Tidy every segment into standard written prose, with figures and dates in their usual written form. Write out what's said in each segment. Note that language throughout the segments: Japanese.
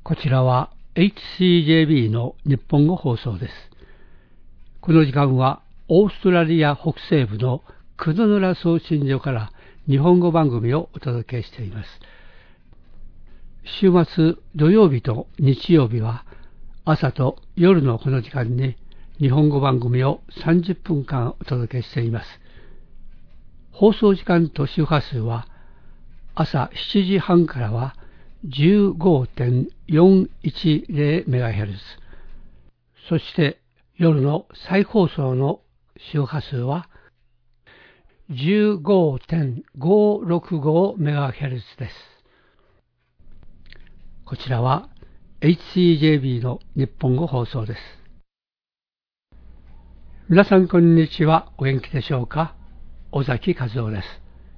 こちらは HCJB の日本語放送です。この時間はオーストラリア北西部のクドヌラ送信所から日本語番組をお届けしています。週末土曜日と日曜日は朝と夜のこの時間に日本語番組を30分間お届けしています。放送時間と周波数は朝7時半からは 15.410MHz、 そして夜の再放送の周波数は 15.565MHz です。こちらは HCJB の日本語放送です。皆さんこんにちは。お元気でしょうか。尾崎和夫です。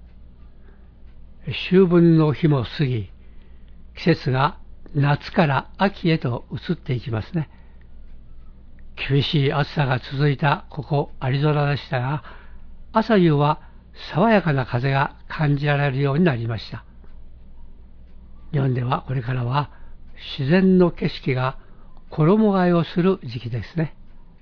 秋分の日も過ぎ、季節が夏から秋へと移っていきますね。厳しい暑さが続いたここアリゾナでしたが、朝夕は爽やかな風が感じられるようになりました。日本ではこれからは自然の景色が衣替えをする時期ですね。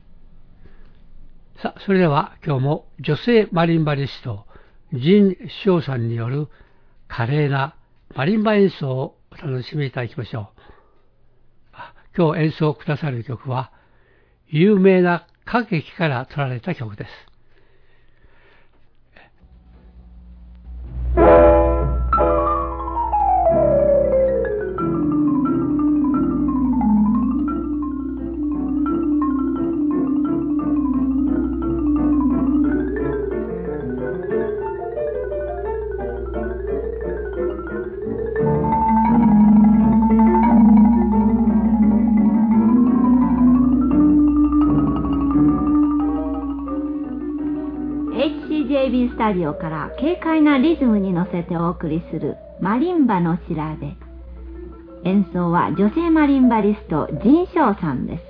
さあ、それでは今日も女性マリンバリストジン・ショウさんによる華麗なマリンバ演奏をお楽しみいただきましょう。今日演奏くださる曲は有名な歌劇から取られた曲です。 HCJB スタジオから軽快なリズムに乗せてお送りするマリンバの調べ。演奏は女性マリンバリストジン・ショウさんです。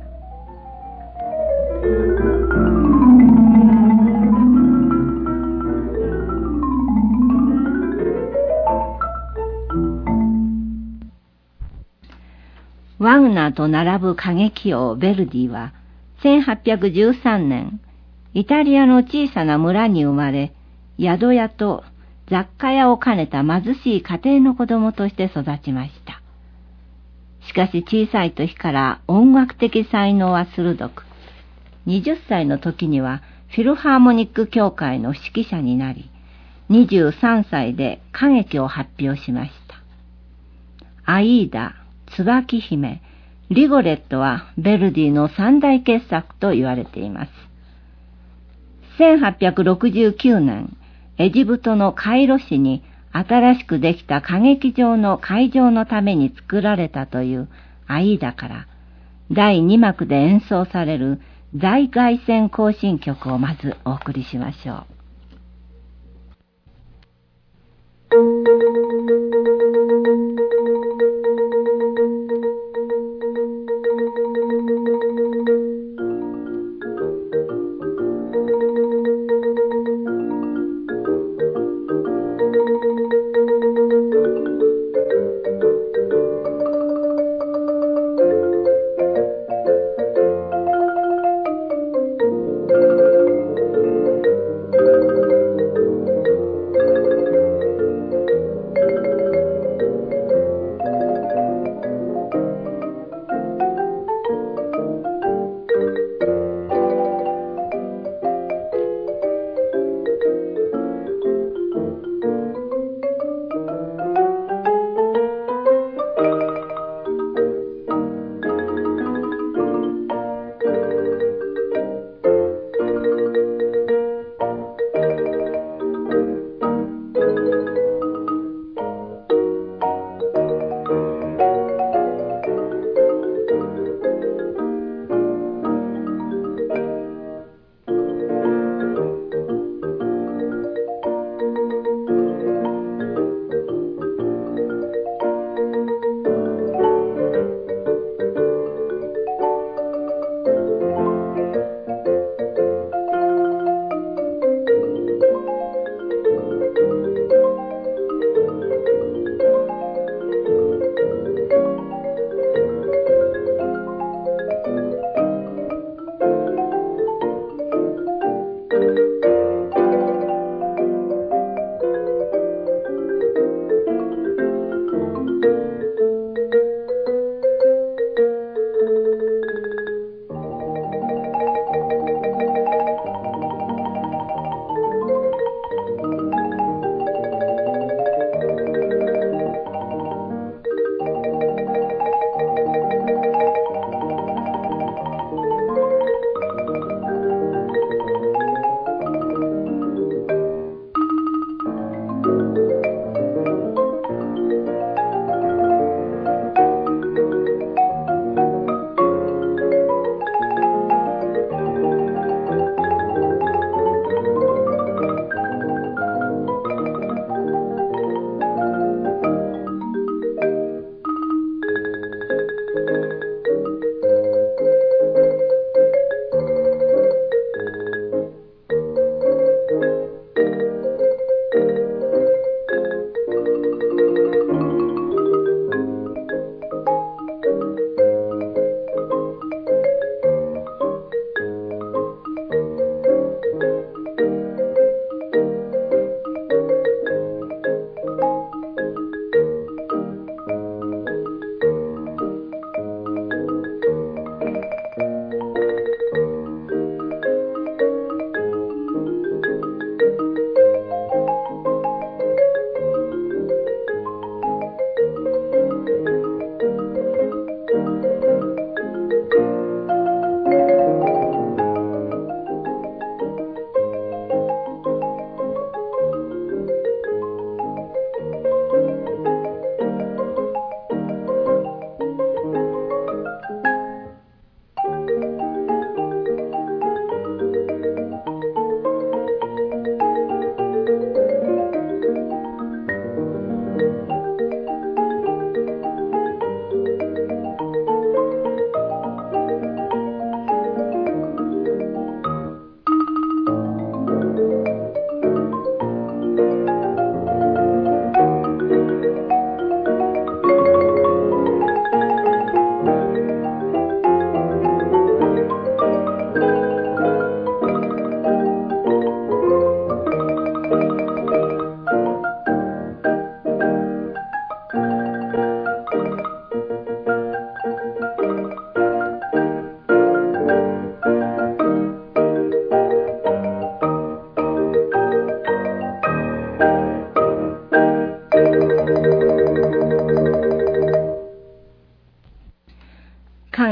ワグナーと並ぶ歌劇王ヴェルディは1813年イタリアの小さな村に生まれ、宿屋と雑貨屋を兼ねた貧しい家庭の子供として育ちました。しかし小さい時から音楽的才能は鋭く、20歳の時にはフィルハーモニック協会の指揮者になり、23歳で歌劇を発表しました。アイーダ、椿姫、リゴレットはヴェルディの三大傑作と言われています。1869年、エジプトのカイロ市に新しくできた歌劇場の会場のために作られたというアイーダから第2幕で演奏される在外線行進曲をまずお送りしましょう。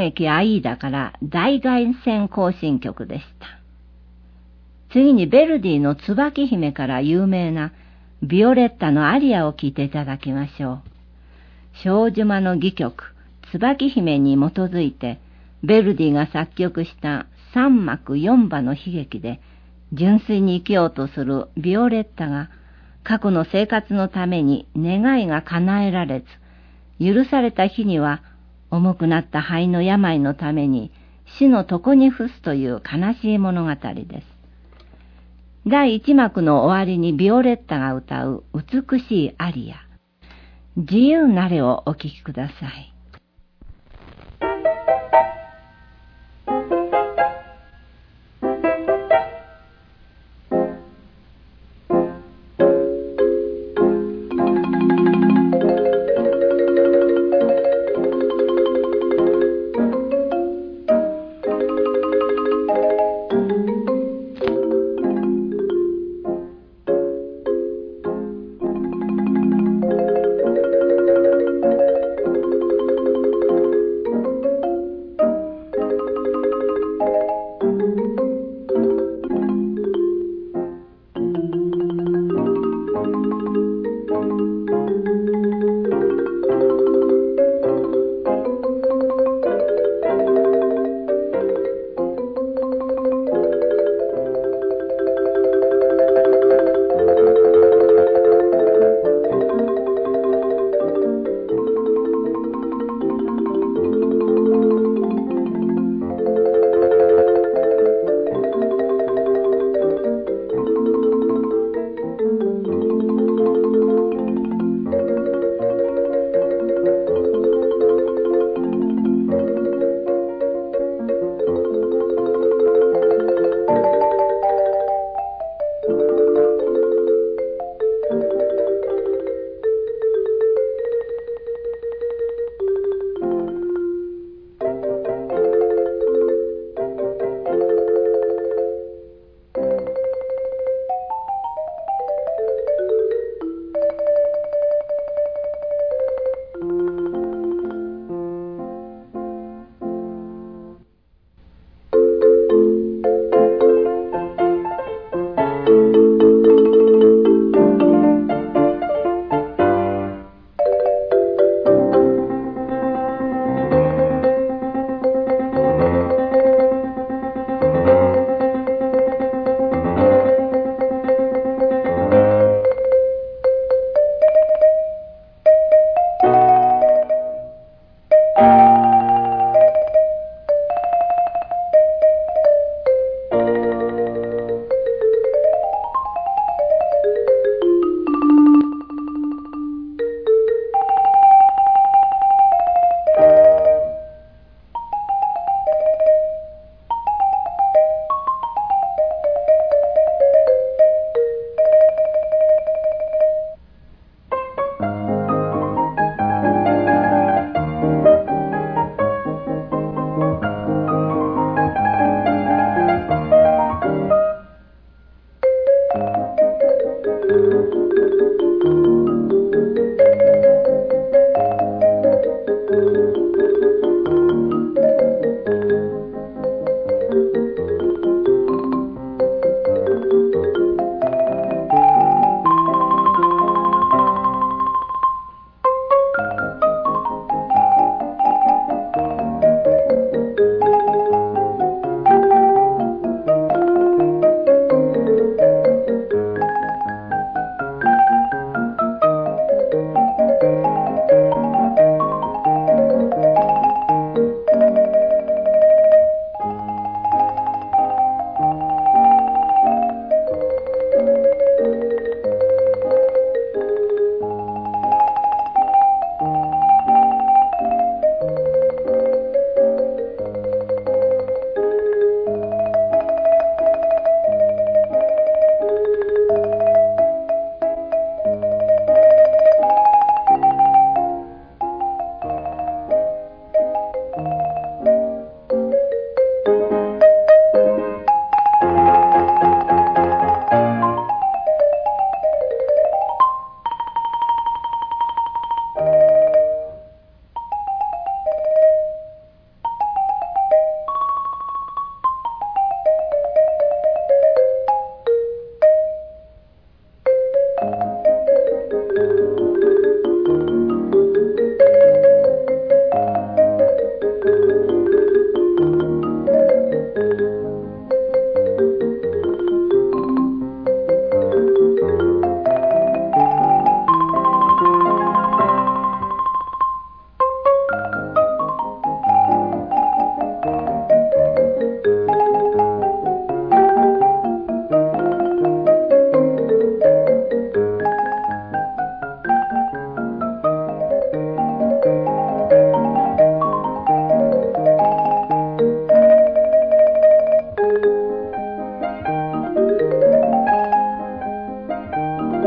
駅アイーダから大凱旋行進曲でした。次にヴェルディの椿姫から有名なビオレッタのアリアを聴いていただきましょう。小島の戯曲、椿姫に基づいて、ヴェルディが作曲した3幕4場の悲劇で、純粋に生きようとするビオレッタが、過去の生活のために願いが叶えられず、許された日には、重くなった肺の病のために死の床に伏すという悲しい物語です。第一幕の終わりにビオレッタが歌う美しいアリア、自由なれをお聴きください。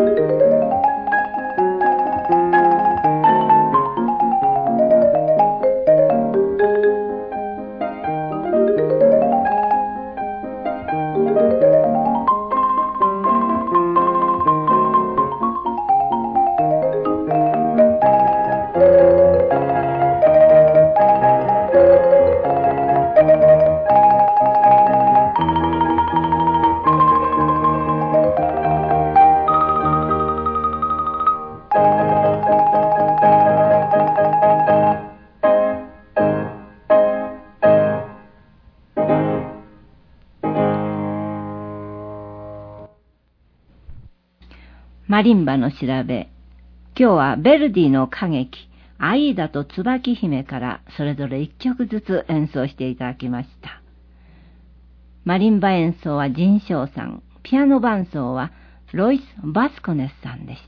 マリンバの調べ。今日はヴェルディの歌劇、アイーダと椿姫からそれぞれ一曲ずつ演奏していただきました。マリンバ演奏はジンショウさん、ピアノ伴奏はロイス・バスコネスさんでした。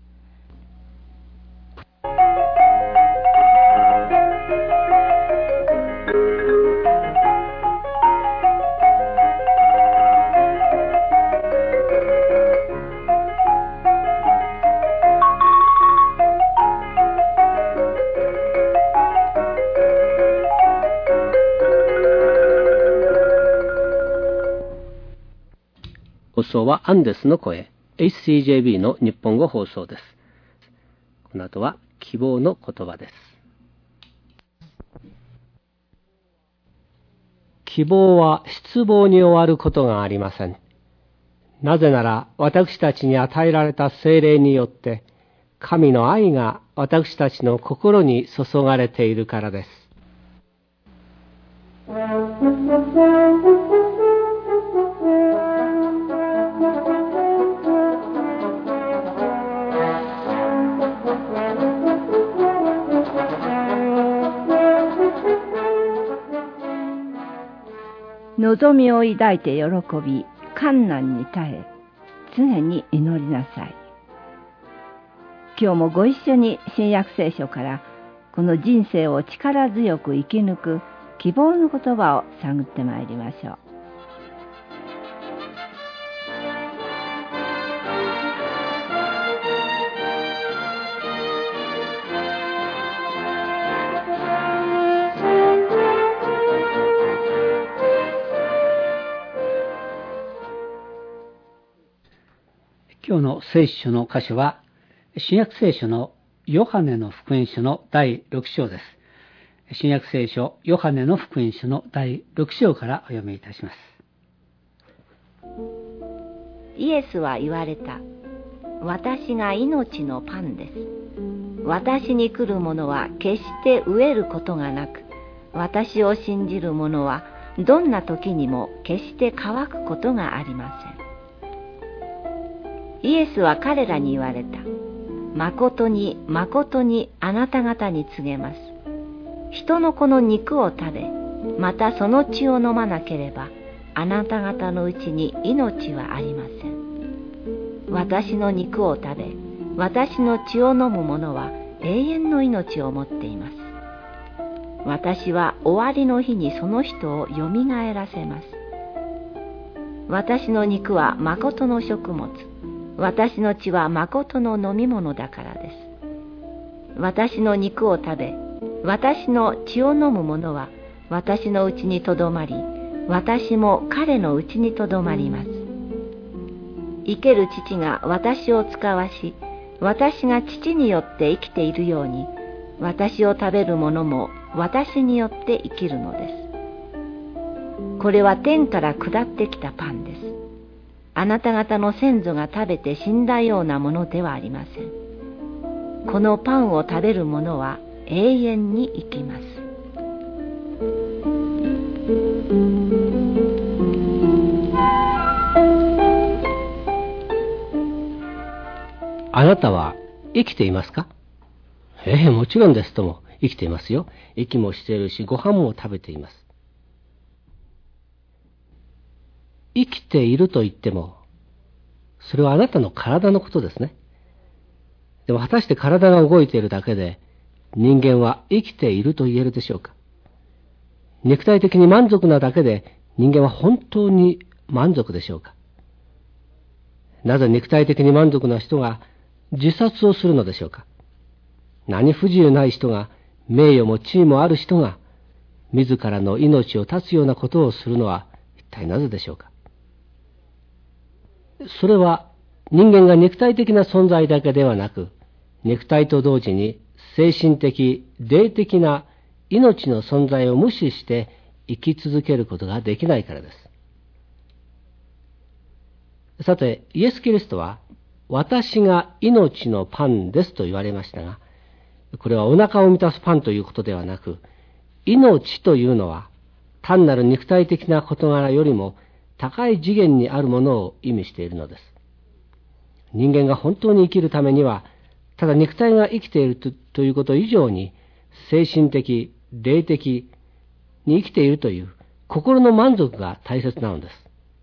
放送はアンデスの声、HCJB の日本語放送です。この後は希望の言葉です。希望は失望に終わることがありません。なぜなら私たちに与えられた聖霊によって神の愛が私たちの心に注がれているからです。 望みを抱いて喜び、困難に耐え、常に祈りなさい。今日もご一緒に新約聖書からこの人生を力強く生き抜く希望の言葉を探ってまいりましょう。 今日の聖書の箇所は新約聖書のヨハネの福音書の第6章です。新約聖書ヨハネの福音書の第6章からお読みいたします。 イエスは言われた。私が命のパンです。私に来る者は決して飢えることがなく、私を信じる者はどんな時にも決して乾くことがありません。イエスは彼らに言われた。誠に誠にあなた方に告げます。人の子の肉を食べ、またその血を飲まなければ、あなた方のうちに命はありません。私の肉を食べ、私の血を飲む者は永遠の命を持っています。私は終わりの日にその人をよみがえらせます。私の肉は誠の食物。私の血は誠の飲み物だからです。私の肉を食べ、私の血を飲む者は私のうちにとどまり、私も彼のうちにとどまります。生ける父が私を使わし、私が父によって生きているように、私を食べる者も私によって生きるのです。これは天から下ってきたパンです。あなた方の先祖が食べて死んだようなものではありません。このパンを食べる者は永遠に生きます。 あなたは生きていますか？もちろんですとも、生きていますよ。息もしているし、ご飯も食べています。生きていると言っても、それはあなたの体のことですね。でも果たして体が動いているだけで、人間は生きていると言えるでしょうか？肉体的に満足なだけで、人間は本当に満足でしょうか？ なぜ肉体的に満足な人が自殺をするのでしょうか。何不自由ない人が、名誉も地位もある人が、自らの命を絶つようなことをするのは一体なぜでしょうか。それは人間が肉体的な存在だけではなく、肉体と同時に精神的、霊的な命の存在を無視して生き続けることができないからです。さて、イエス・キリストは、私が命のパンですと言われましたが、これはお腹を満たすパンということではなく、命というのは単なる肉体的な事柄よりも高い次元にあるものを意味しているのです。人間が本当に生きるためには、ただ肉体が生きているということ以上に、精神的、霊的に生きているという心の満足が大切なのです。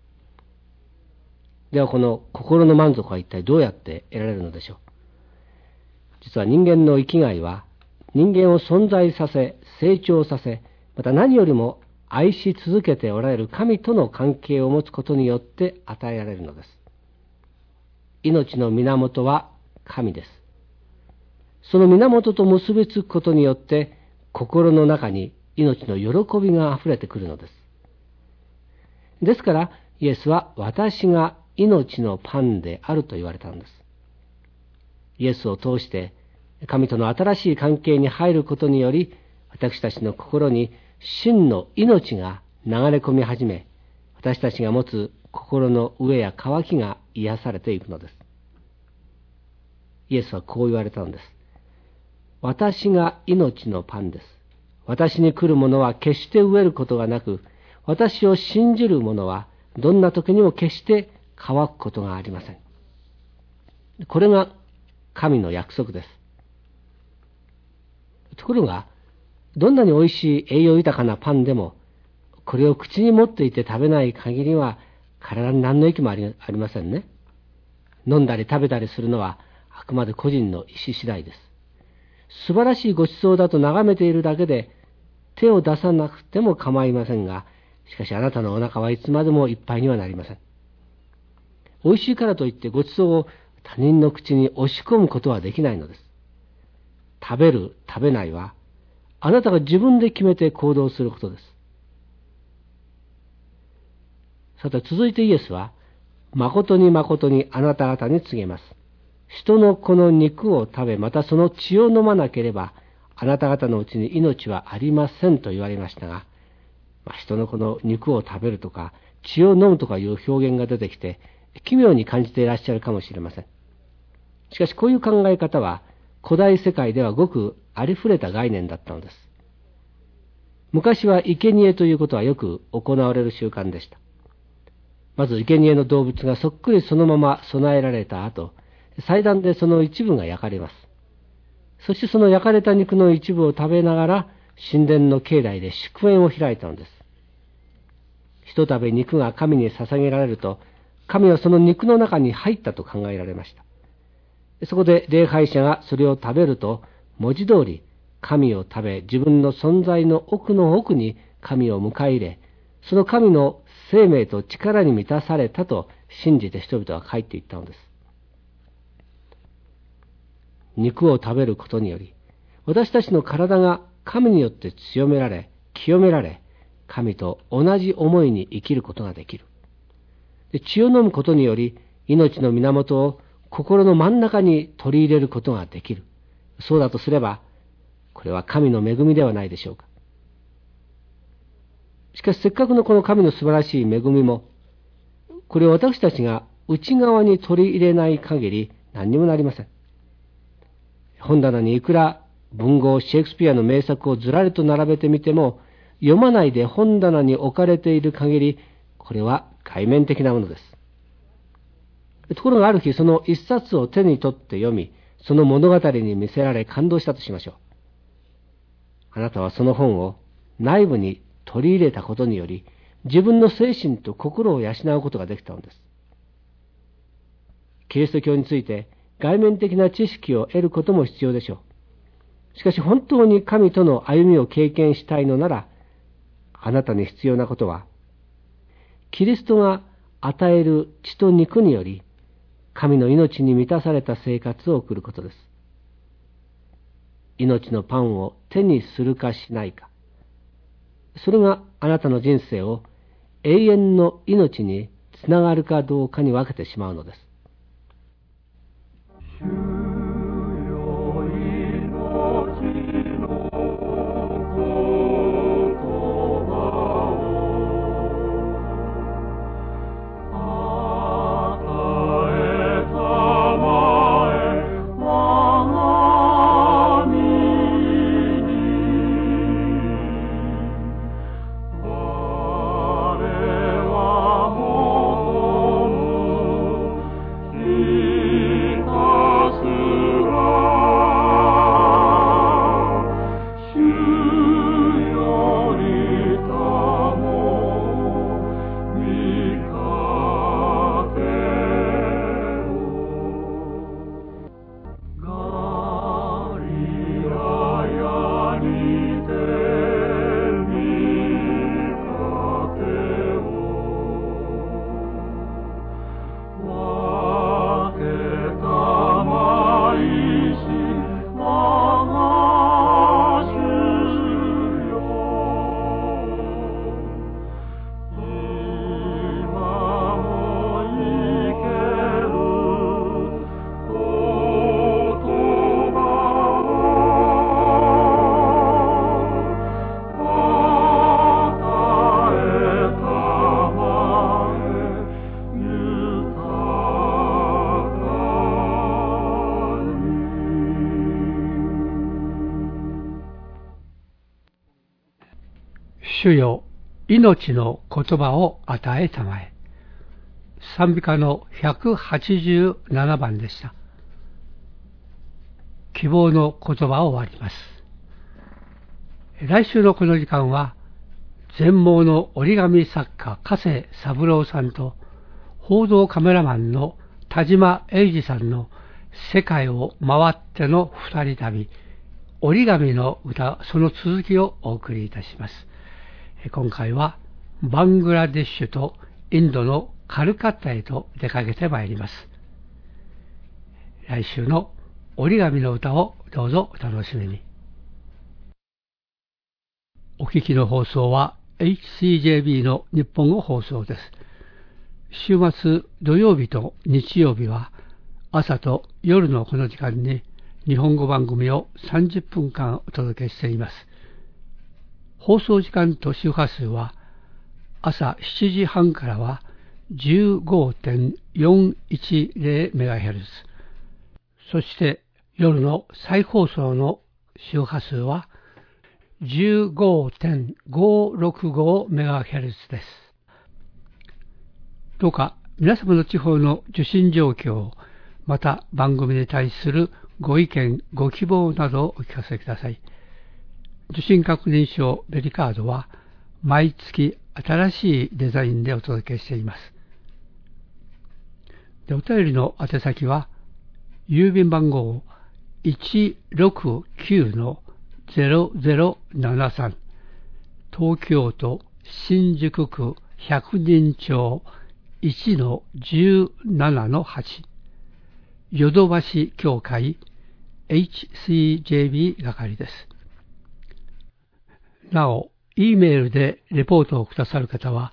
ではこの心の満足は一体どうやって得られるのでしょう。実は人間の生きがいは、人間を存在させ、成長させ、また何よりも愛し続けておられる神との関係を持つことによって与えられるのです。命の源は神です。その源と結びつくことによって、心の中に命の喜びがあふれてくるのです。ですから、イエスは私が命のパンであると言われたのです。イエスを通して神との新しい関係に入ることにより、私たちの心に真の命が流れ込み始め、私たちが持つ心の飢えや渇きが癒されていくのです。イエスはこう言われたのです。私が命のパンです。私に来る者は決して飢えることがなく、私を信じる者はどんな時にも決して乾くことがありません。これが神の約束です。ところが、どんなに美味しい栄養豊かなパンでも、これを口に持っていて食べない限りは体に何の益もありませんね。飲んだり食べたりするのはあくまで個人の意思次第です。素晴らしいごちそうだと眺めているだけで手を出さなくても構いませんが、しかしあなたのお腹はいつまでもいっぱいにはなりません。美味しいからといってごちそうを他人の口に押し込むことはできないのです。食べる、食べないは、あなたが自分で決めて行動することです。さて続いてイエスは、誠に誠にあなた方に告げます。人の子の肉を食べ、またその血を飲まなければ、あなた方のうちに命はありませんと言われましたが、人の子の肉を食べるとか、血を飲むとかいう表現が出てきて、奇妙に感じていらっしゃるかもしれません。しかしこういう考え方は、古代世界ではごくありふれた概念だったのです。昔は生贄ということはよく行われる習慣でした。まず生贄の動物がそっくりそのまま備えられた後、祭壇でその一部が焼かれます。そしてその焼かれた肉の一部を食べながら、神殿の境内で祝宴を開いたのです。ひとたび肉が神に捧げられると、神はその肉の中に入ったと考えられました。そこで礼拝者がそれを食べると、文字通り神を食べ、自分の存在の奥の奥に神を迎え入れ、その神の生命と力に満たされたと信じて人々は帰っていったのです。肉を食べることにより、私たちの体が神によって強められ、清められ、神と同じ思いに生きることができる。血を飲むことにより、命の源を心の真ん中に取り入れることができる。そうだとすれば、これは神の恵みではないでしょうか。しかしせっかくのこの神の素晴らしい恵みも、これを私たちが内側に取り入れない限り何にもなりません。本棚にいくら文豪シェイクスピアの名作をずらりと並べてみても、読まないで本棚に置かれている限り、これは外面的なものです。ところがある日、その一冊を手に取って読み、その物語に見せられ感動したとしましょう。あなたはその本を内部に取り入れたことにより、自分の精神と心を養うことができたのです。キリスト教について外面的な知識を得ることも必要でしょう。しかし本当に神との歩みを経験したいのなら、あなたに必要なことは、キリストが与える血と肉により、 神の命に満たされた生活を送ることです。命のパンを手にするかしないか、それがあなたの人生を永遠の命につながるかどうかに分けてしまうのです。 主よ、命の言葉を与えたまえ。賛美歌の187番でした。希望の言葉を終わります。来週のこの時間は、全盲の折り紙作家加瀬三郎さんと報道カメラマンの田島英二さんの世界を回っての二人旅、折り紙の歌、その続きをお送りいたします。今回はバングラデシュとインドのカルカッタへと出かけてまいります。来週の折り紙の歌をどうぞお楽しみに。お聞きの放送は HCJB の日本語放送です。週末土曜日と日曜日は朝と夜のこの時間に日本語番組を30分間お届けしています。放送時間と周波数は朝7時半からは 15.410MHz、 そして夜の再放送の周波数は 15.565MHz です。どうか皆様の地方の受信状況、また番組に対するご意見ご希望などをお聞かせください。受信確認証ベリカードは毎月新しいデザインでお届けしています。で、お便りの宛先は郵便番号 169-0073 東京都新宿区百人町 1-17-8 ヨドバシ協会 HCJB 係です。なお、Eメールでレポートをくださる方は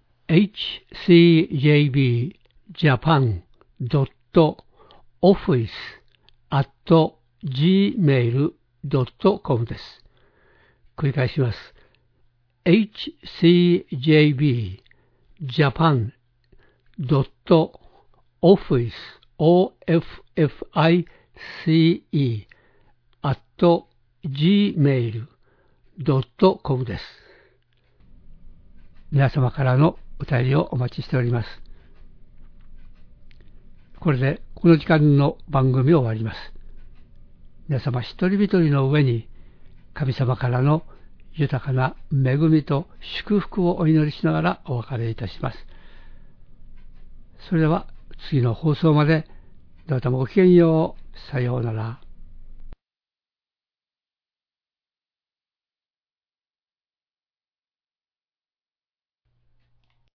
hcjb-office@gmail.com です。繰り返します。hcjb-office@gmail.com です。皆様からのお便りをお待ちしております。これでこの時間の番組を終わります。皆様一人一人の上に神様からの豊かな恵みと祝福をお祈りしながらお別れいたします。それでは次の放送までどうぞごきげんよう。さようなら。